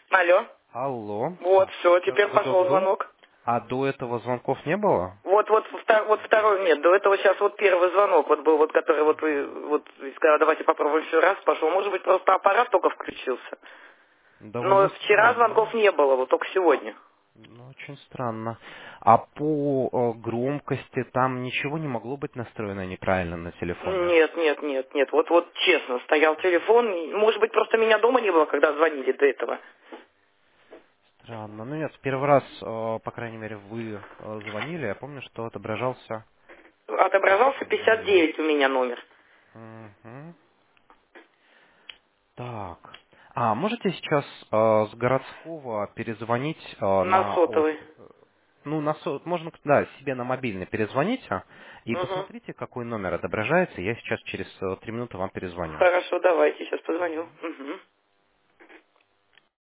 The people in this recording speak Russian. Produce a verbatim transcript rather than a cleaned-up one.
Алло. Алло. Вот, А, все, сейчас теперь будет пошел удобно. звонок. А до этого звонков не было? Вот, вот, втор- вот второй, нет, до этого сейчас вот первый звонок вот был, вот который вот вы, вот, и сказала, давайте попробуем еще раз, пошел. Может быть, просто аппарат только включился. Но Довольно вчера звонков странно. не было, вот только сегодня. Ну, очень странно. А по э, громкости там ничего не могло быть настроено неправильно на телефоне? Нет, нет, нет, нет, вот, вот честно, стоял телефон, и, может быть, просто меня дома не было, когда звонили до этого. Странно. Ну нет, в первый раз, э, по крайней мере, вы э, звонили. Я помню, что отображался Отображался ваш пятьдесят номер. девять у меня номер. Мгм. Так. А можете сейчас э, с городского перезвонить э, На на сотовый. офис? Ну, на со- можно, да, себе на мобильный перезвоните и Угу. посмотрите, какой номер отображается. Я сейчас через э, три минуты вам перезвоню. Хорошо, давайте, сейчас позвоню. Угу.